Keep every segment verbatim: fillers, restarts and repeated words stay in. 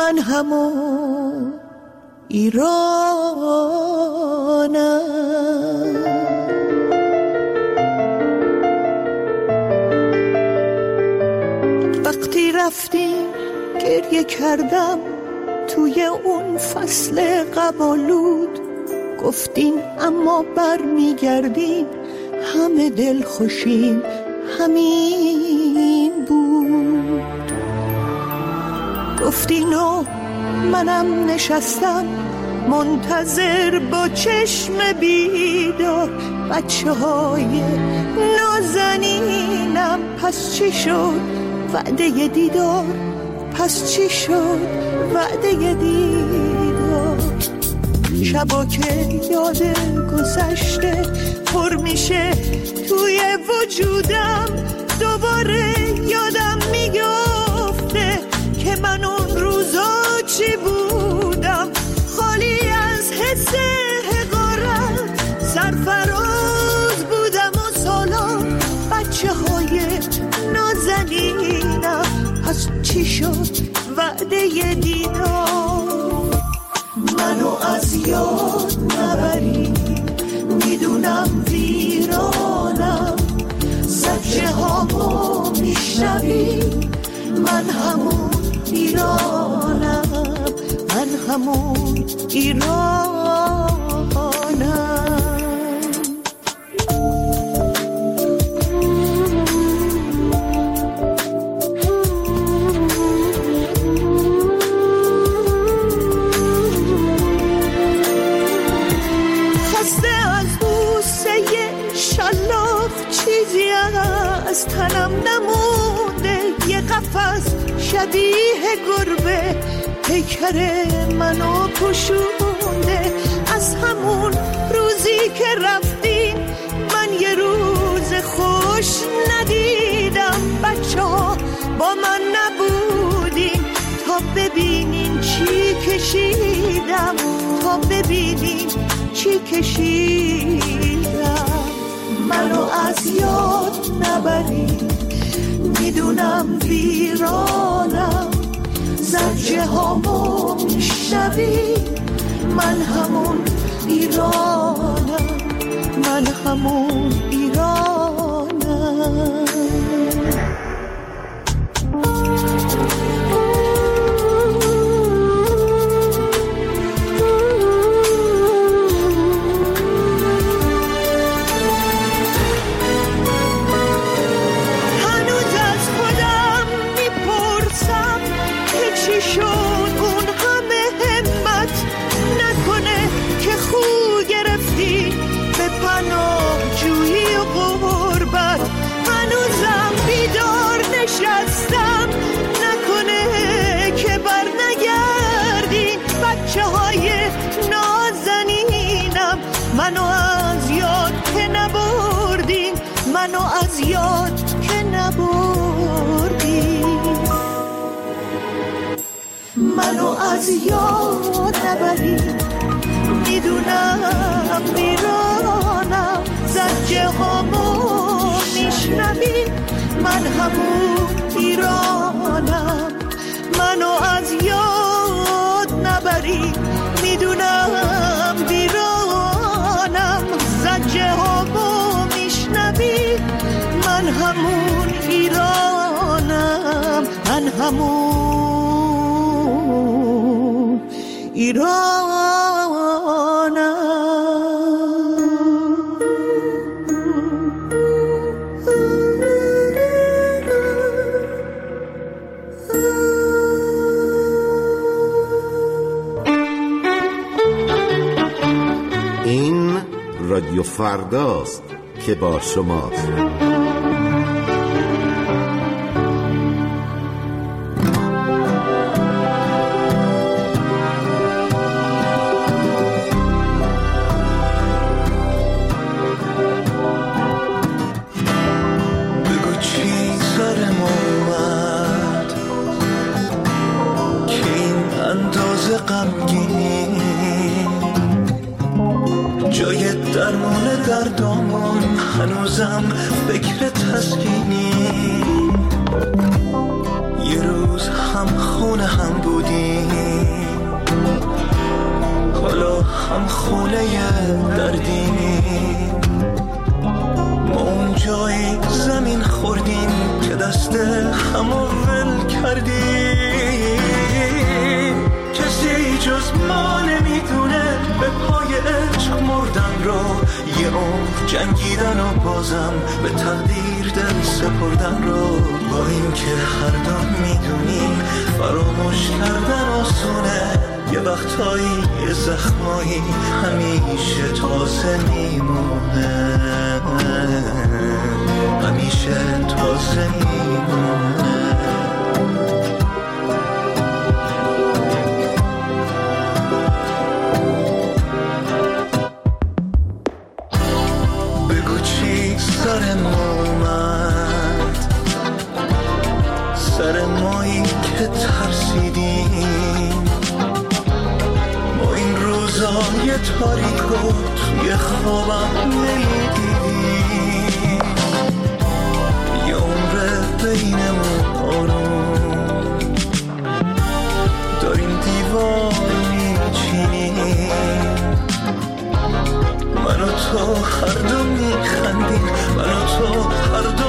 من همون ایرانم. وقتی رفتیم گریه کردم توی اون فصل قبالود، گفتین اما بر میگردین همه دل خوشیم همین بود. گفتین و منم نشستم منتظر با چشم بیدار، بچه های نازنینم پس چی شد وعده دیدار، پس چی شد وعده دیدار. شبا که یاد گذشته پر میشه توی وجودم، دوباره یادم میگفته که من اون روزا چی بودم، خالی از حس حقارت سرفراز بودم و سالان بچه های نازنینم پس چی شد وعده دیدار. منو از یاد نبری میدونم ویرانم، زجه هامو میشنوی من همون ایرانم، من همون ایرانم. چیزی از تنم نمونده، یه قفس شبیه گربه پیکر منو پوشونده. از همون روزی که رفتیم من یه روز خوش ندیدم، بچه ها با من نبودیم تا ببینین چی کشیدم، تا ببینین چی کشیدم. منو از یاد نبری میدونم ویرانم، زجه هامو میشنوی من همون ایرانم، من همون ایرانم. نشستم نکنه که بر نگردین بچه های نازنینم، منو از یاد که نبردین، منو از یاد که نبردین. منو از یاد نبرین میدونم ویرانم، زجه هامو میشنوین من همون ایرانم. منو از یاد نبری میدونم ویرانم، زجه هامو میشنوی من همون ایرانم، من همون ایرانم. رادیو فرداست که با شماست. بگو چی سرم اومد که این اندازه غمگینی، جای درمون دردامون هنوزم فکر تسکینی. یه روز هم خونه هم بودیم هم خونه دردیم، ما اون جایی زمین خوردیم که دست همو ول کردیم. کسی جز ما نمیدونه به پای عشق مردن رو، یه عمر جنگیدن و بازم به تقدیر دل سپردن رو. با این که هر دو میدونیم فراموش کردن آسونه، یه وقتایی یه زخمایی همیشه تازه میمونه، همیشه تازه میمونه. بگو چی سر ما اومد، سر مایی که ترسیدیم، ما این روزای تاریکو توی خوابم نمیدیدیم. یه عمر بینمون آروم داریم دیوار میچینیم، من و تو هر دو میخندیم، من و تو هر دو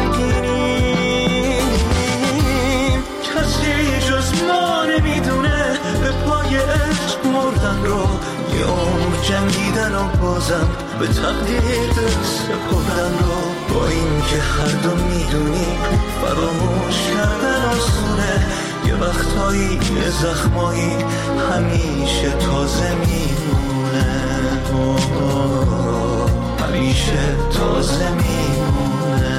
غمگینیم. کسی جز ما نمیدونه به پای عشق مردن رو، یه عمر جنگیدن و بازم به تقدیر دل سپردن رو. با این که هر دو میدونیم فراموش کردن آسونه، یه وقتایی یه زخمایی همیشه تازه میمونه، همیشه تازه میمونه.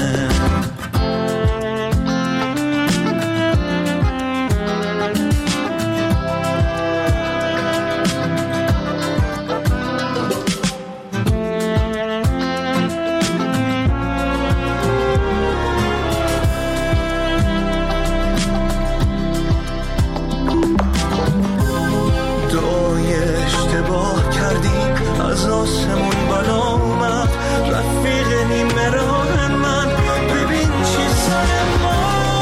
از آسمون بالا اومد رفیق نیمه راه من، ببین چی سر ما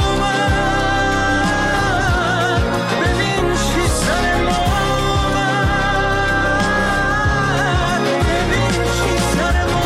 اومد، ببین چی سر ما اومد، ببین چی سر ما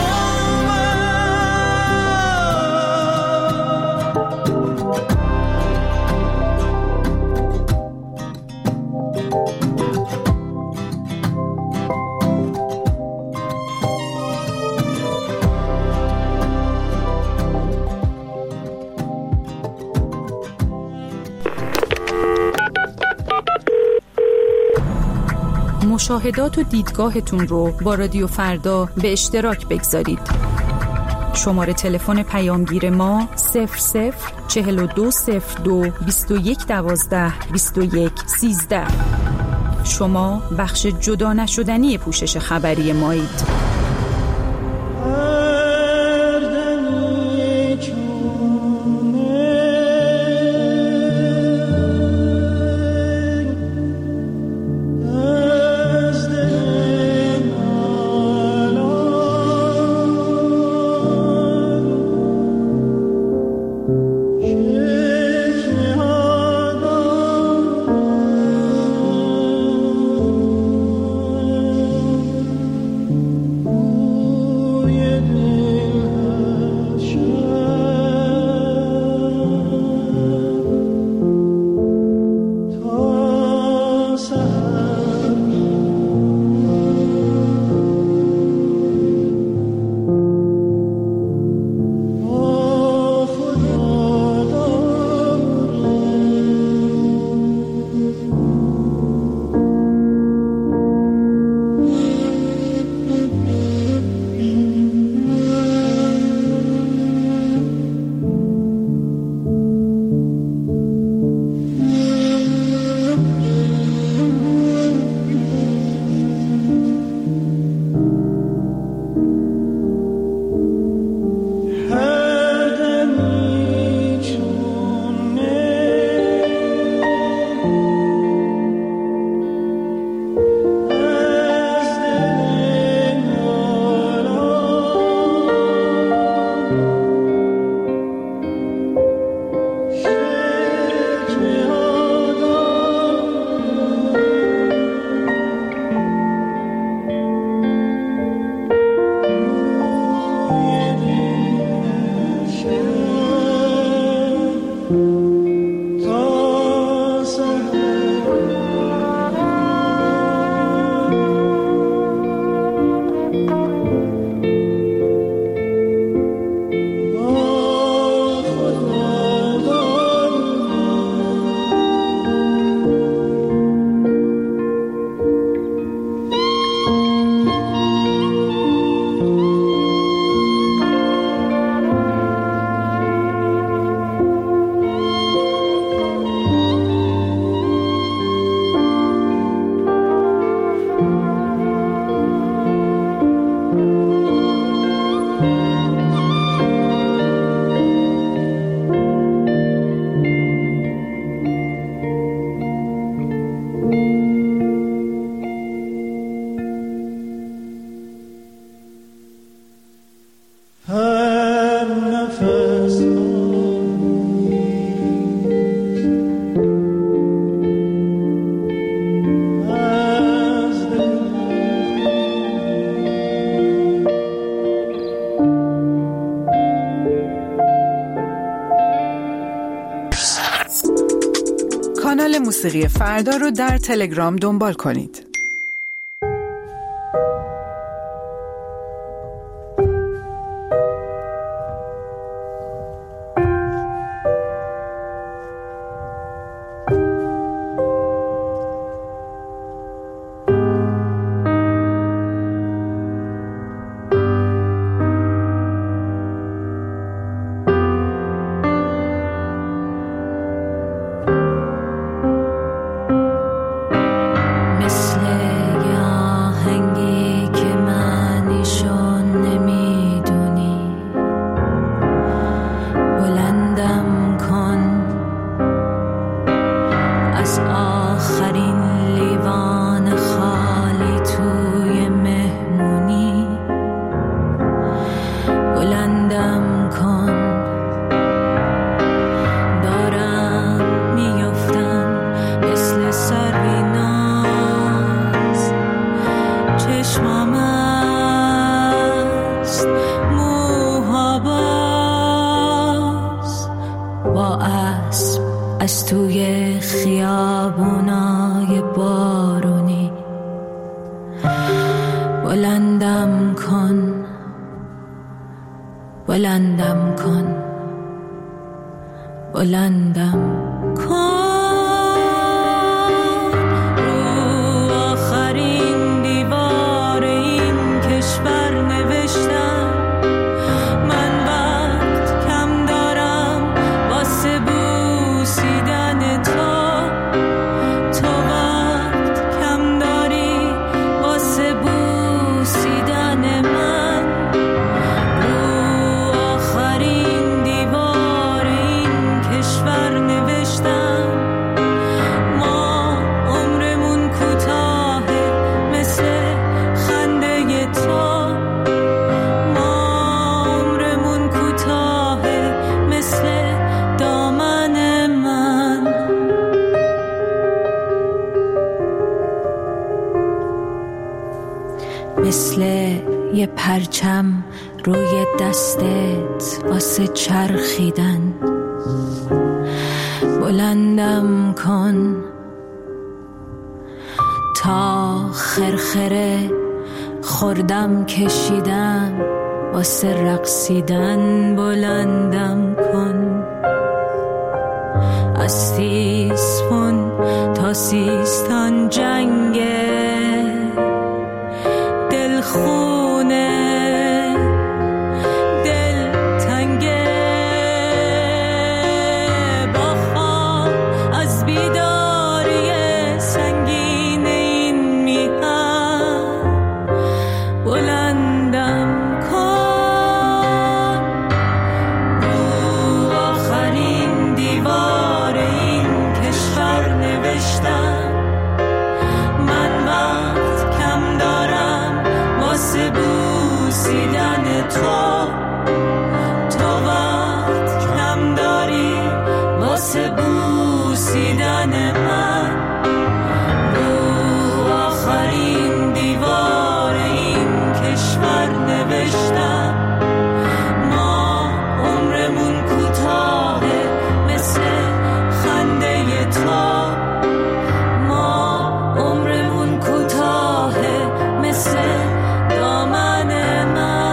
مشاهدات و دیدگاهتون رو با رادیو فردا به اشتراک بگذارید. شماره تلفن پیامگیر ما صفر صفر چهل و دو صفر دو بیست و یک دوازده بیست و یک سیزده. شما بخش جدا نشدنی پوشش خبری مایید. موسیقی فردا رو در تلگرام دنبال کنید. از توی خیابونای بارونی بلندم کن، بلندم کن، بلندم کن. رو آخرین دیوار این کشور نوشتم من وقت کم دارم واسه بوسیدن تو، تو وقت کم داری واسه بوسیدن من. رو آخرین دیوار این کشور نوشتم ما عمرمون کوتاهه مثل خنده تو، ما عمرمون کوتاهه مثل دامن من. مثل یه پرچم روی دستت واسه چرخیدن بلندم کن تا خرخره خوردم کشیدم واسه رقصیدن بلندم کن. از تیسفون تا سیستان جنگه دل خونه دل تنگه با خواب از بیداری سنگین این میهن بلندم کن. رو آخرین دیوار این کشور نوشتم من وقت کم دارم واسه بوسیدن تو، تو وقت کم داری واسه بوسیدن من. رو آخرین دیوار این کشور نوشتم ما عمرمون کوتاهه مثل خنده تو، ما عمرمون کوتاهه مثل دامن من.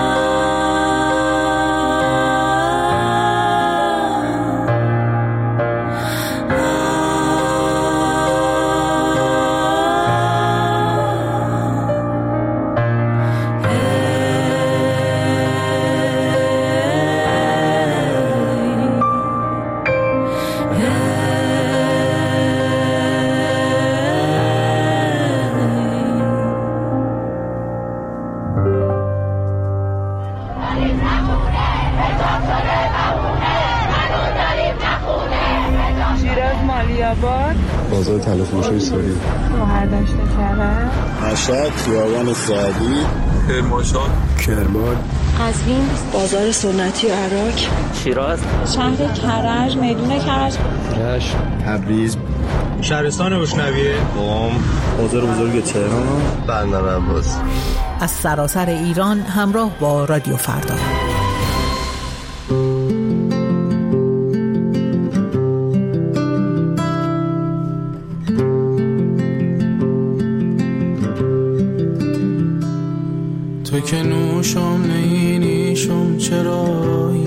شیراز مالیاباد بازار طلا فروشی سوری گوهردشت کرد مشهد خیابان سعدی کرمانشاه کرمان قزوین بازار سنتی و عراق شیراز شهر کرج میدون کرج رشت تبریز شهرستان روشنویه قم بازار بزرگ تهران بندر عباس. از سراسر ایران همراه با رادیو فردا. تو که نوشم نی نیشم چرایی،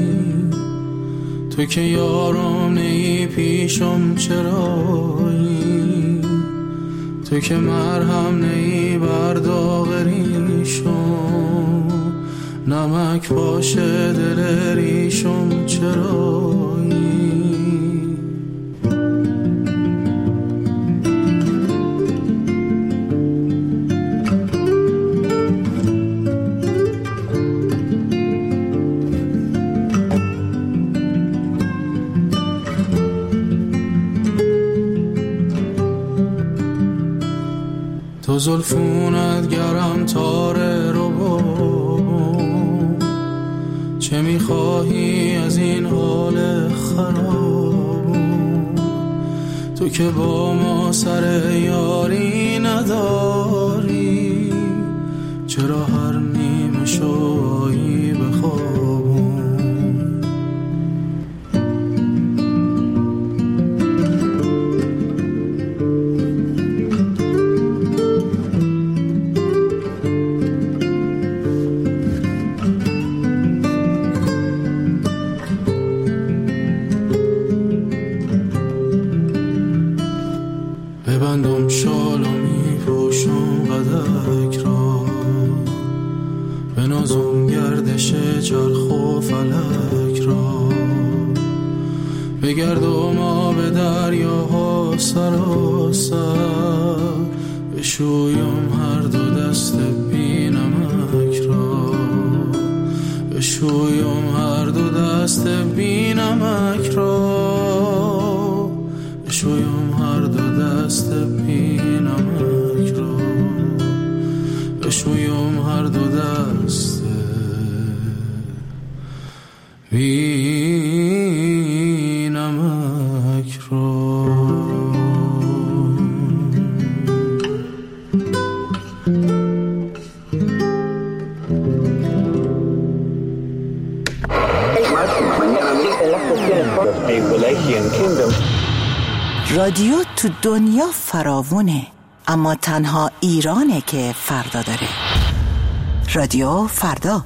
تو که یارم نی پیشم چرایی، تو که مرهم نی برداغ ریشم، نمک باشه دل ریشم چرایی. تو زلفونت گرم تاره رو بابم، چه میخواهی از این حال خرابم، تو که با ما سر یاری نداری، چرا هر نیمه شویی بخوابم. ببندم شال و می پوشم قدک را، بنازم گردش چرخ و فلک را، بگردم آب دریاها سراسر، بشویم هر دو دست بی نمک را، بشویم هر دو دست بی نمک را، بشویم هر دو دست بی نمک را، بشویم هر دو دست بی نمک را. رادیو تو دنیا فراوونه، اما تنها ایرانه که فردا داره. رادیو فردا.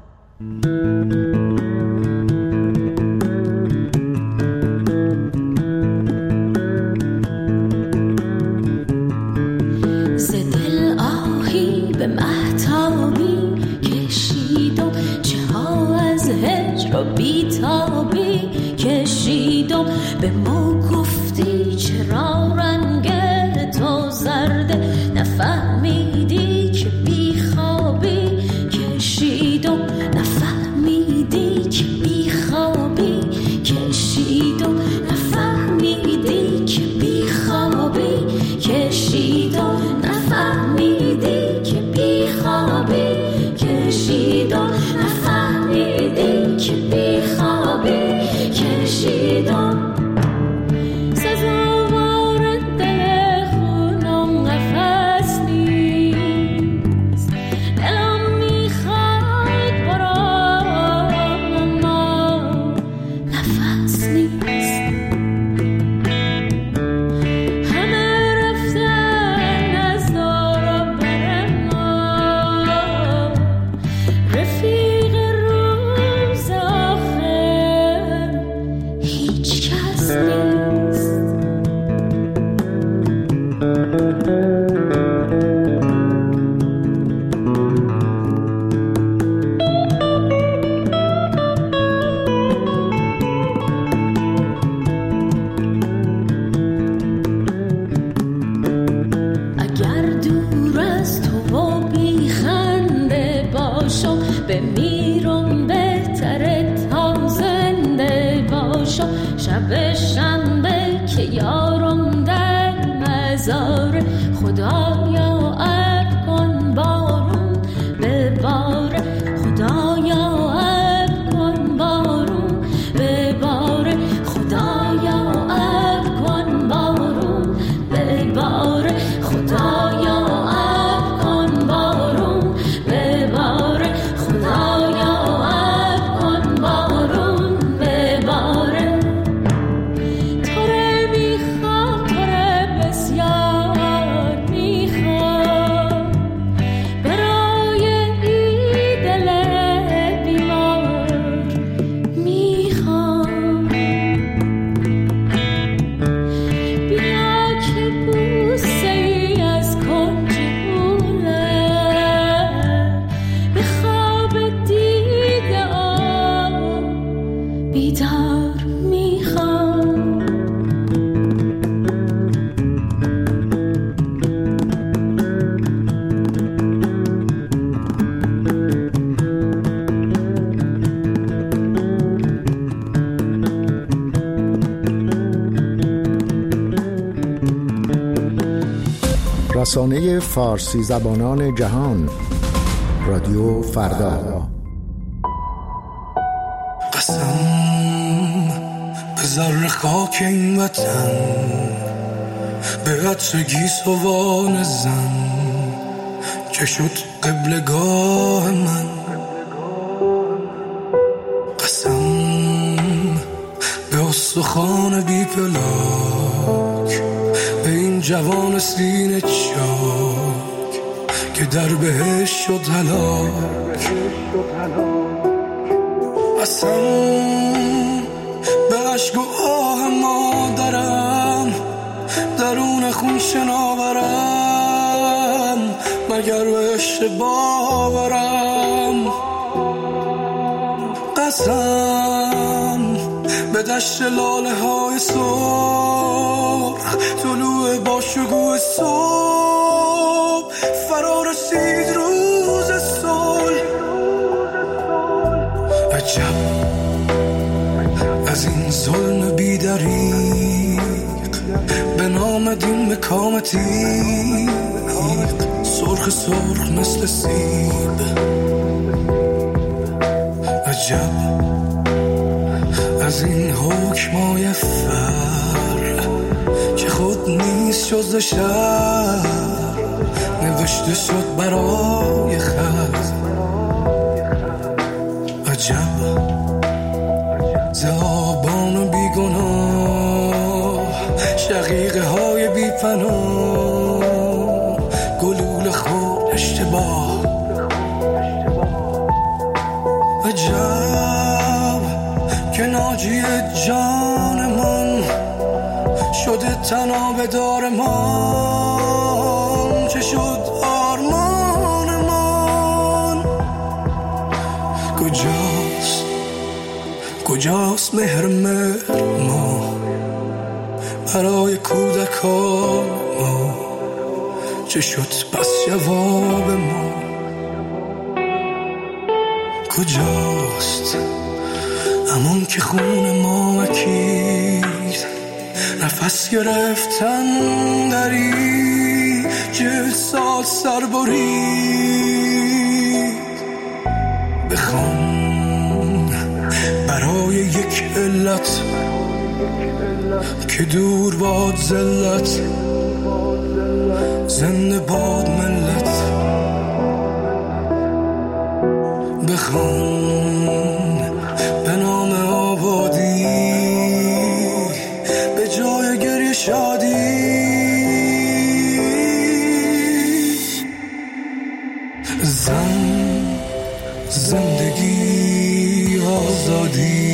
ز دل آهی به مهتابی کشیدم، چه ها از هجر و بیتابی کشیدم، به ما گفتی چرا رنگ تو زرده، نفهمیدی که بیخوابی کشیدم، نفهمیدی که بیخوابی کشیدم، نفهمیدی که بیخوابی کشیدم، نفهمیدی که بیخوابی کشیدم، نفهمیدی که بیخوابی کشیدم. بمیرم بهتره تا زنده باشم، شب شنبه که یارم در مزار، خدایا ابر کن بارون بباره، خدایا ابر کن بارون بباره، خدایا ابر کن بارون بباره، خدایا ابر کن بارون بباره، خدایا ابر کن بارون بباره. تو رو میخوام، تو رو بسیار میخوام، رسانه فارسی زبانان جهان، رادیو فردا. قسم به ذره خاک این وطن، به عطر گیسوان زن که شد قبلگاه من. قسم به استخوان بی پلاک، به این جوان سینه چاک که در بهشت شد هلاک. قسم به عشق و آه مادرم، درون خون شناورم، مگر به عشق باورم. قسم به دشت لاله های سرخ، طلوع با شکوه صبح، فرا رسید روز صلح. عجب از این ظلم بی دریغ، به نام دین مکام تیغ، سرخ سرخ مثل سیب. عجب از این حکمای فر که خود نیست جز شر، نوشته شد برای خط. عجب ز آبان بیگناه، شقیقه های بی پناه، گلوله خود اشتباه. عجب که ناجی جانمان شده تناب دار من، چه شد آرمان من. کجاست کجاست مهر مهر ما برای کودکان ما، چه شد پس جواب ما. کجاست همون که خون ما اکید، نفس گرفتن دری که سال سر برید. بخوان برای یک علت که دور باد ذلت، زنده باد ملت. بخوان به نام آبادی، به جای گریه شادی. زن، زندگی، آزادی.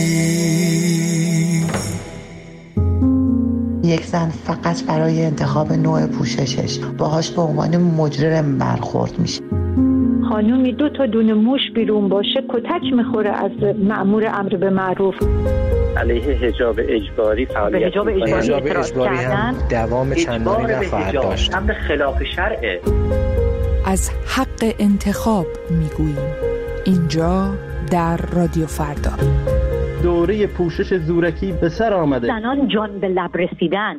یک زن فقط برای انتخاب نوع پوششش باهاش به عنوان مجرم برخورد میشه. خانومی دو تا دونه موش بیرون باشه کتک میخوره از مأمور امر به معروف. علیه حجاب اجباری فعالیت به حجاب اجباری, حجاب اجباری هم دوام چندانی نخواهد داشت. امر خلاف شرعه. از حق انتخاب میگوییم اینجا در رادیو فردا. دوره پوشش زورکی به سر آمده. زنان جان به لب رسیدن.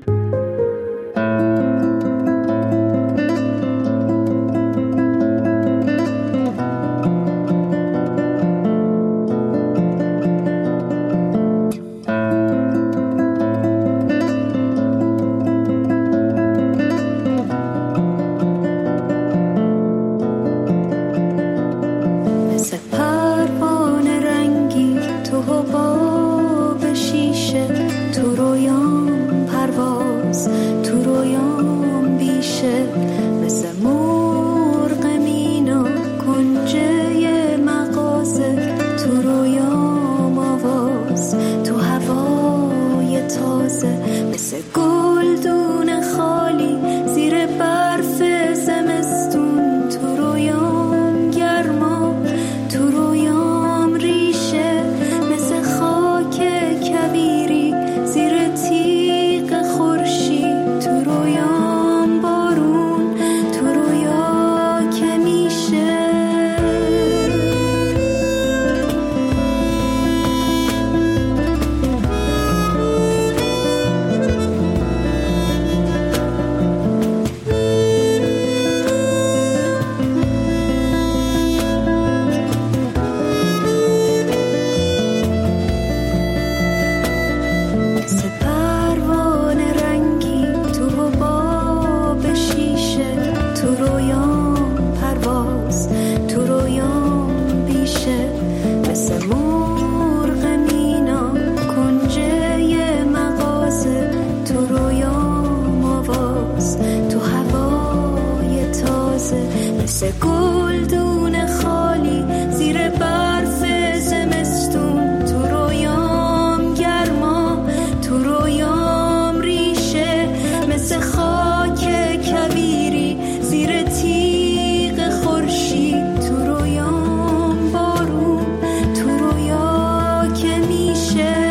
تو رویان پرواز مثل گلدون خالی زیر برف زمستون، تو رویام گرما، تو رویام ریشه، مثل خاک کبیری زیر تیغ خورشید، تو رویام بارون، تو رویا که میشه.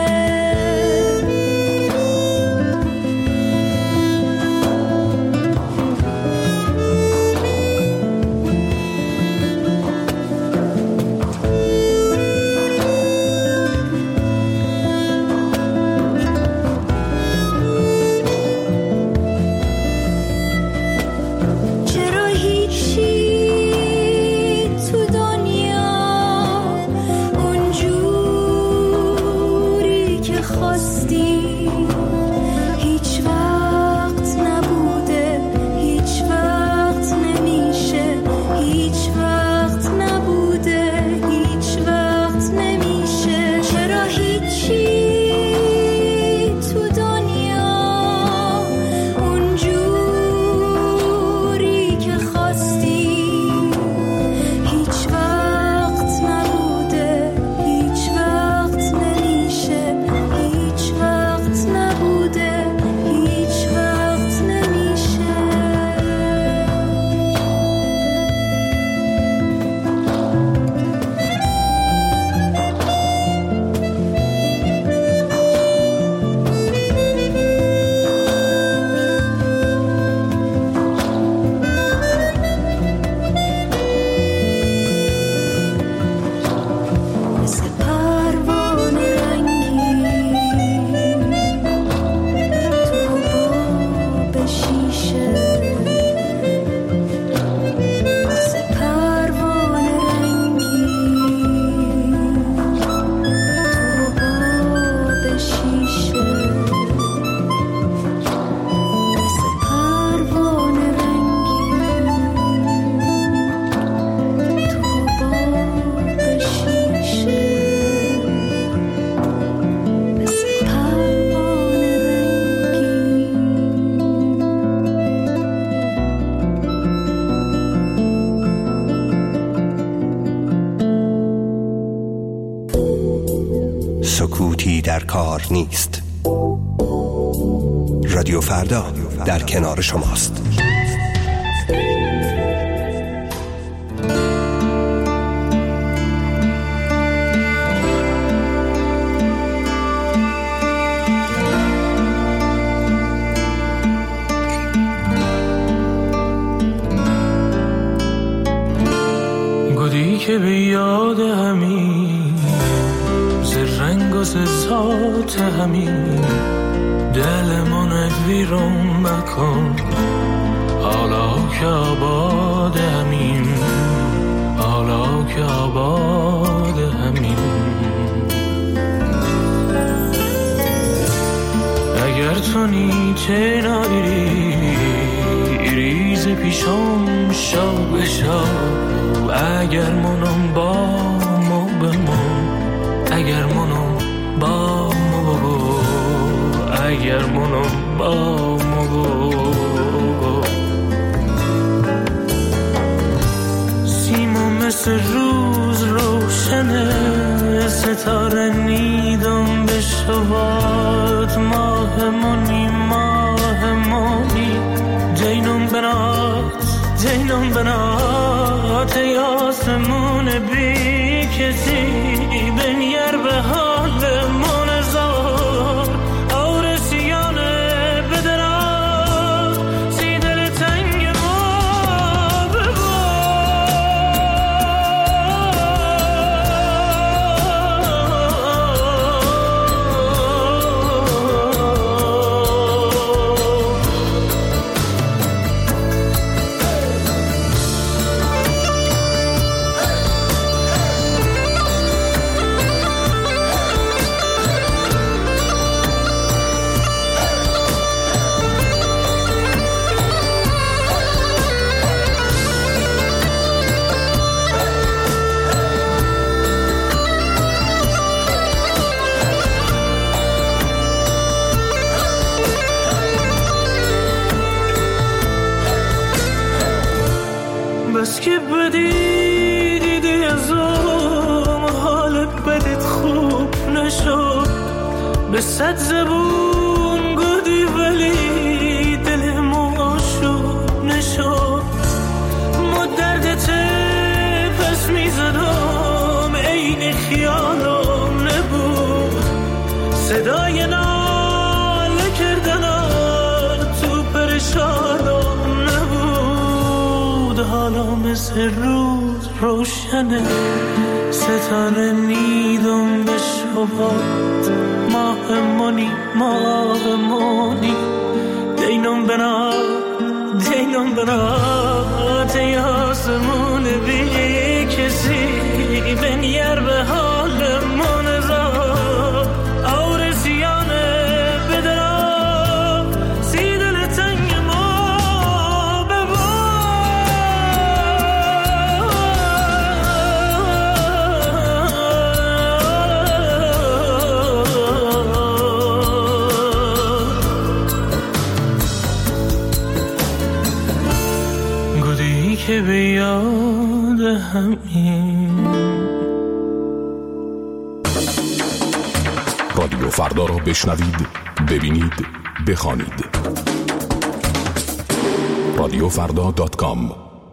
سکوتی در کار نیست. رادیو فردا در کنار شماست. گودی که به یاد همین رنگ و ذات همین دلمون ویرون مکن، حالا که آباد همین، حالا که آباد همین. اگر تو نیچه نایری ریز پیشم شو بشو، اگر منم با مو بمون، اگر منم با مو بگو، اگر منم با مو بگو. سیمون مثل روز روشنه، ستاره نیدم به شواد، ماه منی ماه منی جینم بنات، جینم بنات ای آسمون بی کسی بنیر به حال من زار آرسیانه بدرا سی دل تنگ ما ببار. بدی دیدی ازم حال بدت خوب نشد، به صد زبون گودی ولی دلم آشوب نشد. ما دردت پس میزدم عین خیالم نبود، صدای ناله کردنات تو پرشانم نبود. حالا مثل روز روشنه ستاره میدم به شبات، ماه منی ماه منی دینم بنا دینم بنا تی آسمون بی کسی بنیر به حال من را اور سیانه بدرا سی دل تنگ ما ببا. گودی که به یاد همین رادیو فردا را بشنوید، ببینید، بخوانید. رادیو فردا دات کام.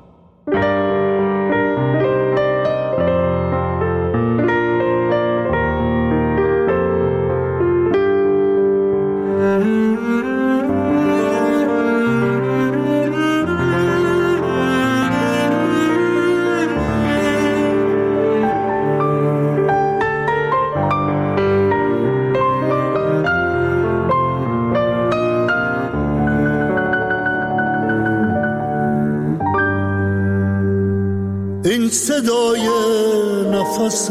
این صدای نفس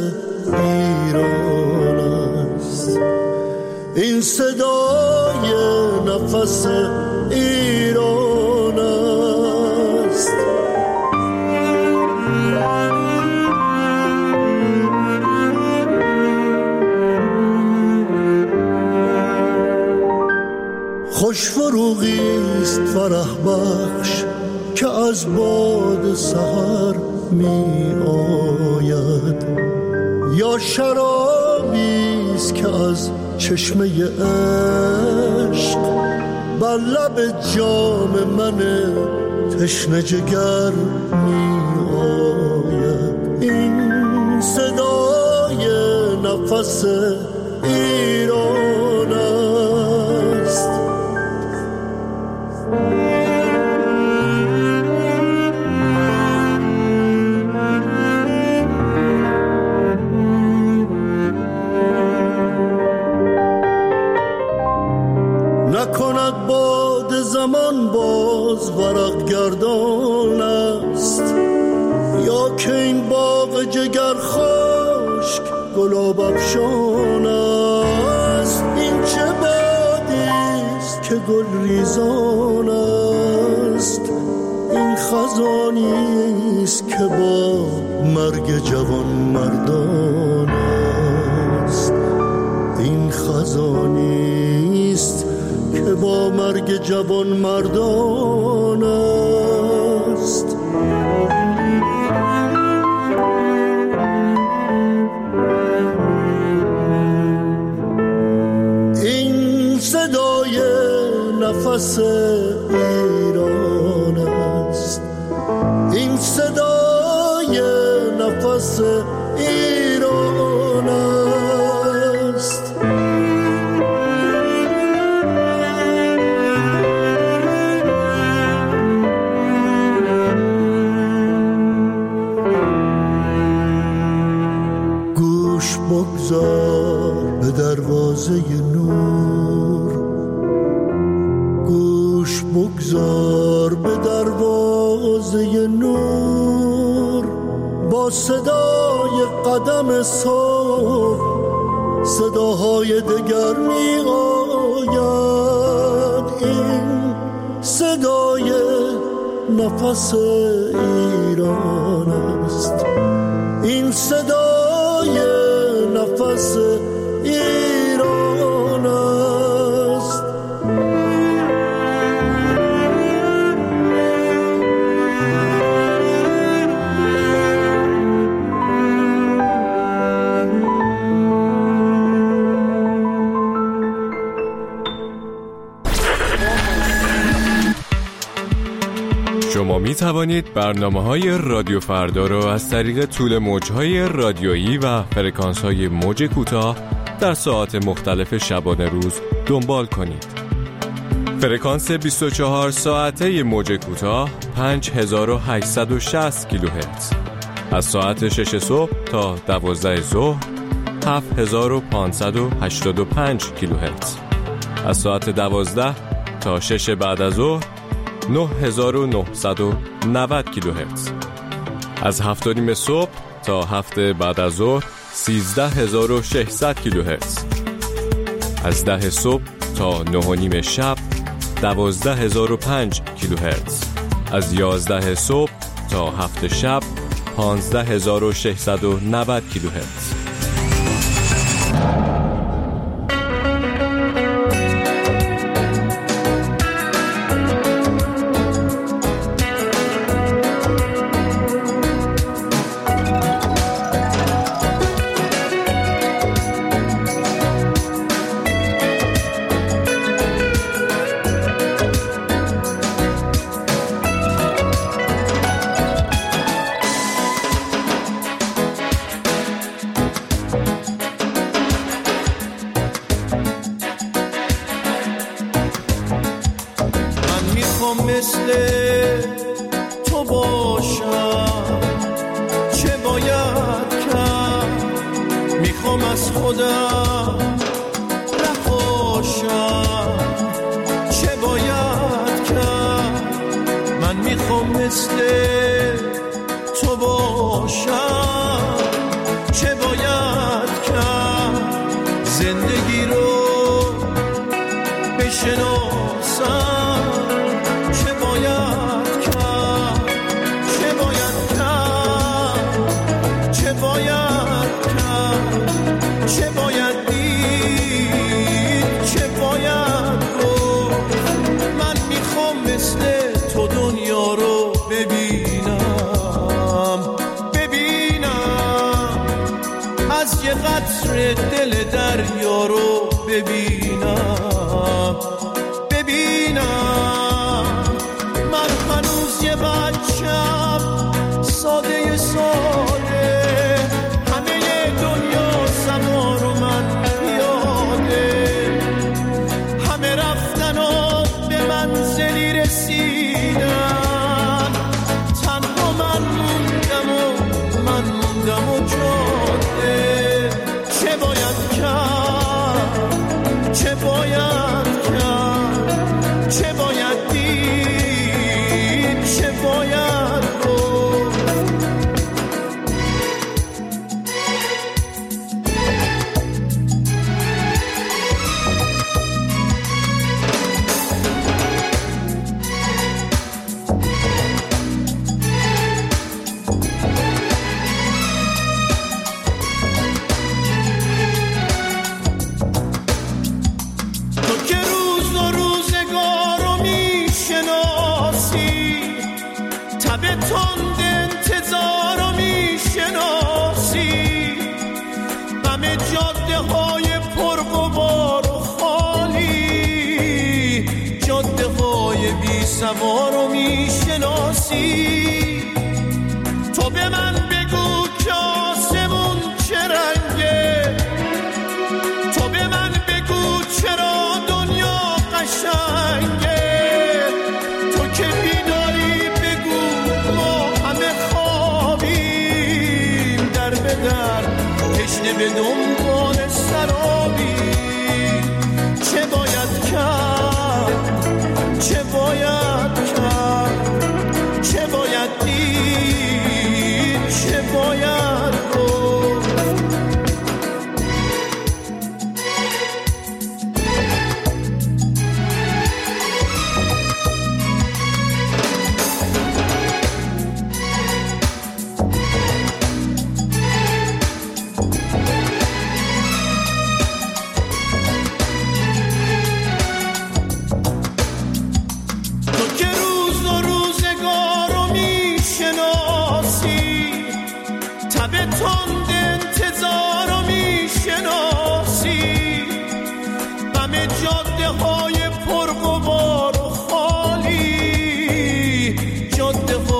ایران است، این صدای نفس ایران است. خوش فروغی است فرح بخش که از باد سحر می آید، یا شرابی است که از چشمه عشق بر لب جام من تشنه جگر می آید. این صدای نفس ایران است. نکند باد زمان باز ورق گردان است، یا که این باغ جگر خشک گلاب افشان است. این چه بادی است که گل ریزان است، این خزانی است که با مرگ جوان مردان است. این خزانی است که با مرگ جوان مردان است. این صدای نفس ایران است، این صدای نفس ایران است. گوش بگذار به دروازه نور، گوش بگذار به دروازه نور. با صدای قدم صبح صداهای دگر می آید. این صدای نفس ایران است، این صدای نفس ایران است. می توانید برنامه‌های رادیو فردا را از طریق طول موج‌های رادیویی و فرکانس‌های موج کوتاه در ساعات مختلف شبانه روز دنبال کنید. فرکانس بیست و چهار ساعته موج کوتاه پنج هزار و هشتصد و شصت کیلوهرتز، از ساعت شش صبح تا دوازده ظهر هفت هزار و پانصد و هشتاد و پنج کیلوهرتز، از ساعت دوازده تا شش بعد از ظهر نه هزار و نهصد و نود کیلوهرتز، از هفت و نیم صبح تا هفت بعد از ظهر سیزده هزار و ششصد کیلوهرتز، از ده صبح تا نه و نیم شب دوازده هزار و پنج کیلوهرتز، از یازده صبح تا هفت شب پانزده هزار و ششصد و نود کیلوهرتز. مثل تو باشم، چه باید کرد؟ میخوام از خودم نپاشم، چه باید کرد؟ من میخوام مثل تو باشم، چه باید کرد؟ زندگی رو بشناسم، قطره دل دریا رو ببینم ببینم من هنوز یه بچم ساده ساده، همه دنیا سما رو من پیاده، همه رفتن و به منزلی رسیدن، تنها من موندم و من موندم و جاده. چه باید کرد؟ چه باید کرد؟ چه باید دید؟ چه باید گفت؟ سوارو میشناسی، تو به من بگو که آسمون چه رنگه، تو به من بگو چرا دنیا قشنگه، تو که بیداری بگو ما همه خوابیم، در به در تشنه به دنبال سرابی. چه باید کرد؟ چه باید کرد؟ چه باید دید؟ چه باید گفت؟ جاده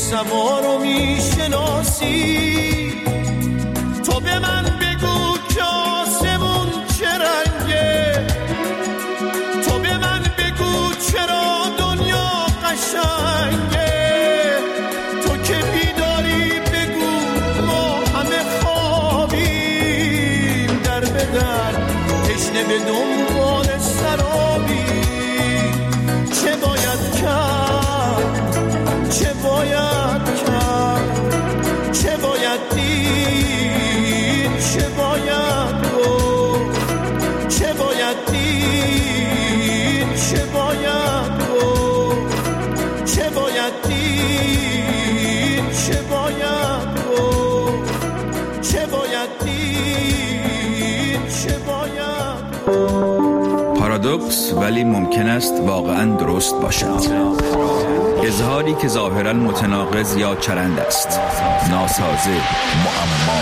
سما رو میشناسی. تو به من بگو که آسمون چه رنگه، تو به من بگو چرا دنیا قشنگه. تو که بیداری بگو ما همه خوابیم، در به در تشنه به دنبال سرابی. چه باید کرد، چه باید کرد، چه باید دید، چه باید گفت، چه باید دید، چه باید گفت، چه باید دید، چه باید گفت، چه باید دید، چه باید گفت. پارادوکس ولی ممکن است واقعا درست باشد. اظهاری که ظاهرا متناقض یا چرند است، ناسازه، معما.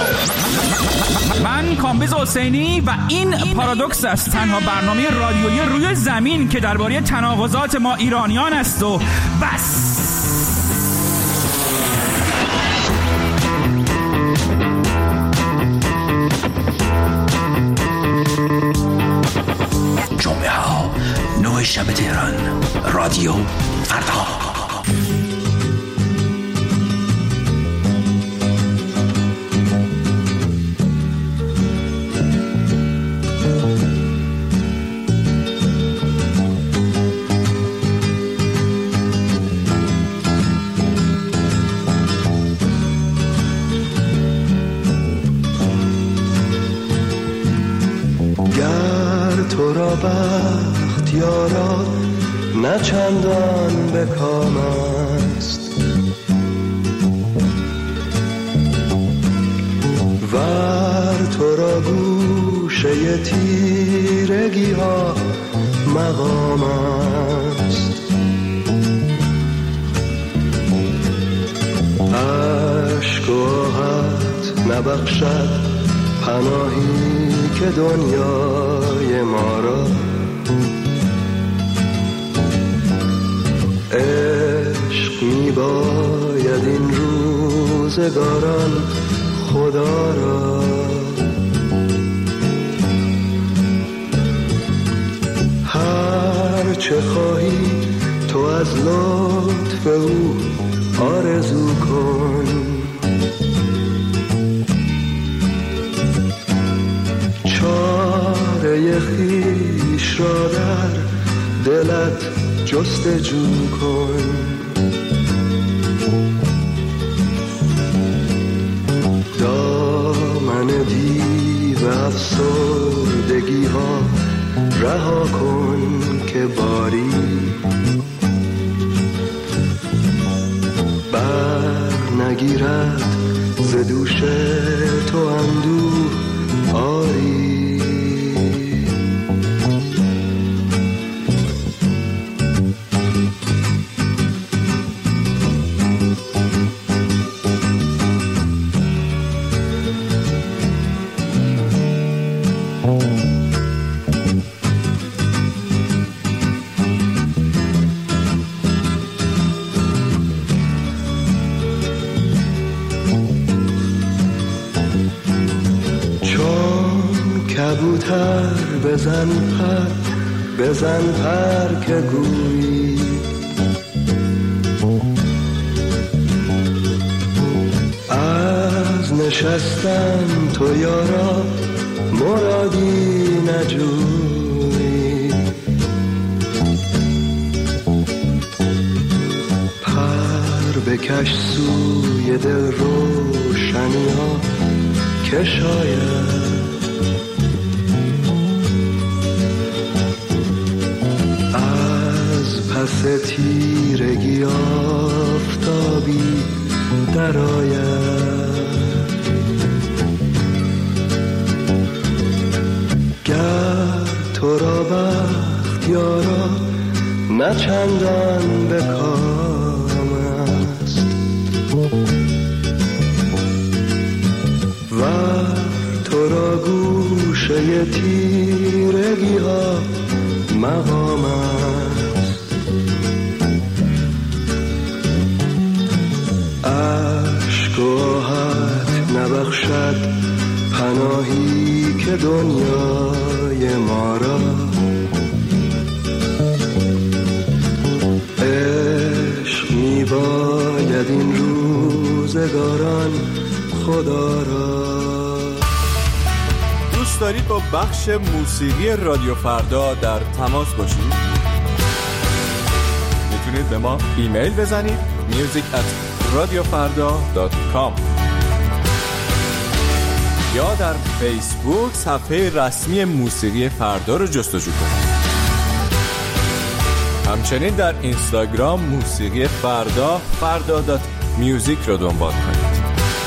من کامبیز حسینی و این پارادوکس است، تنها برنامه رادیویی روی زمین که درباره تناقضات ما ایرانیان است و بس. جمعه ها نه شب تهران، رادیو فردا. تو را بخت یارا نه چندان به کام است، ور تو را گوشه تیرگی ها مقام است. عشق و آهت نبخشد پناهی که دنیای ما را. عشق می باید این روزگاران خدا را. هر چه خواهی تو از لطف او آرزو کن. چاره خویش را در دلت جستجو کن. دامن دیو افسردگی ها رها کن که باری بر نگیرد ز دوش تو اندوه آری. کبوتر بزن پر، بزن پر که گویی از نشستن تو یارا مرادی نجویی. پر بکش سوی دل روشنی ها که شاید پس تیرگی آفتابی در آید. گر تو را بخت یارا نه چندان به کام است، و تو را گوشه تیرگی ها مقام است. عشق و آهت نبخشد پناهی که دنیای ما را. عشق می باید این روزگاران خدا را. دوست دارید با بخش موسیقی رادیو فردا در تماس باشید؟ میتونید به ما ایمیل بزنید music at radiofarda dot com یا در فیسبوک صفحه رسمی موسیقی فردا رو جستجو کنید. همچنین در اینستاگرام موسیقی فردا فردا دات میوزیک رو دنبال کنید.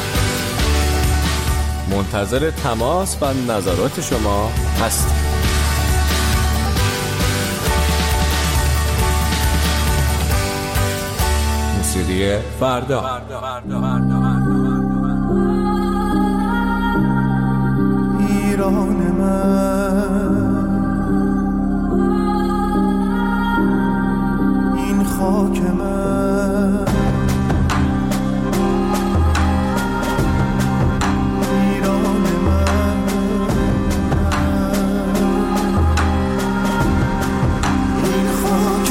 منتظر تماس و نظرات شما هستیم. موسیقی فردا. ایران من، این خاک من، ایران من، این خاک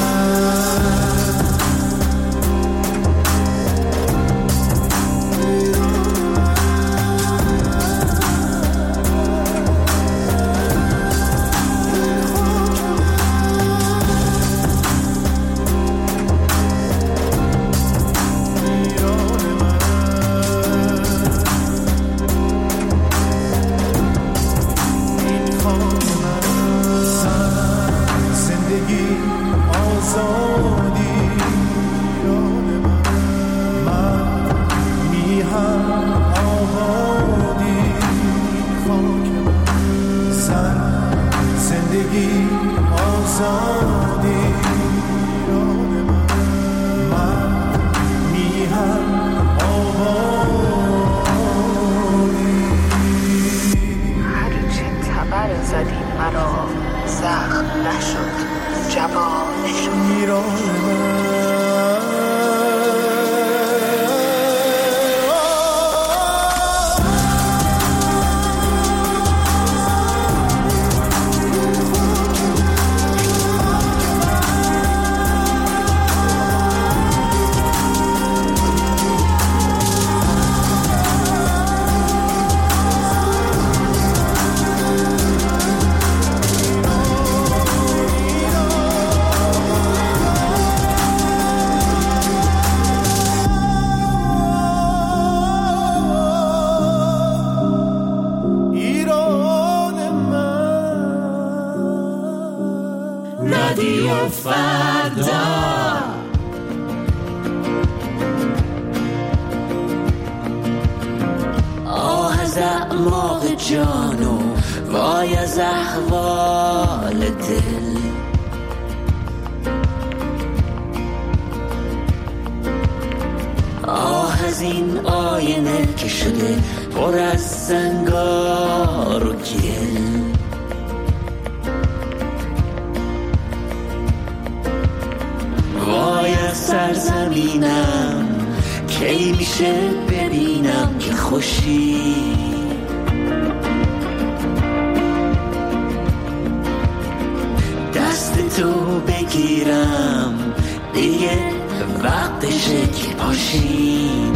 رادیو فردا. آه از اعماق جانو وای از احوال دل، آه از این آینه که شده پر از زنگار و گل. وای از سرزمینم کی میشه ببینم که خوشی، دست تو بگیرم دیگه وقتشه که پاشیم.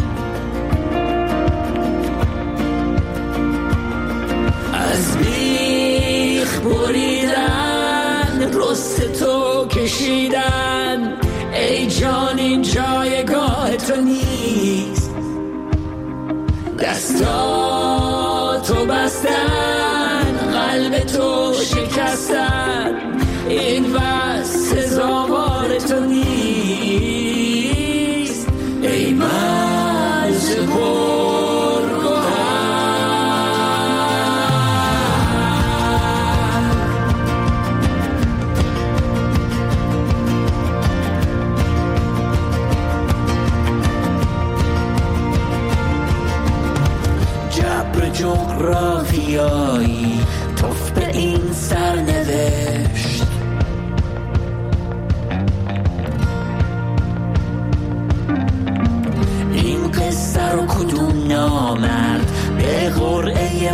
از بیخ بریدن رست تو کشیدن، ای جان این جایگاه تو نیست، دستاتو بستن قلب تو شکستن، این وز سزاوار تو نیست، ای مرز پرگوهر. جبر جغرافیایی توف به این سرنوشت،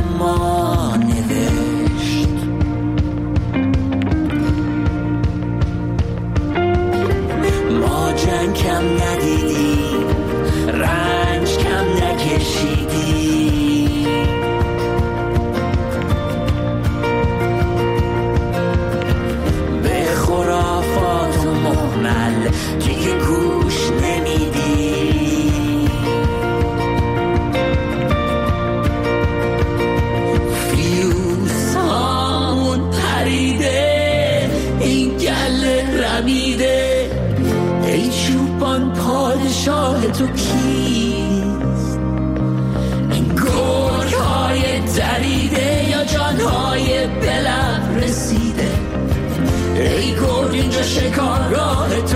ما نوشت. ما جنگ کم ندیدیم، رنج کم نکشیدیم، به خرافات و مهمل دیگه گوش نمیدیم. فیوز هامون پریده، این گله رمیده، ای چوبان پادشاه تو کیست؟ این گرگ های دریده یا جان های بلب رسیده؟ ای گرگ اینجا شکارگاه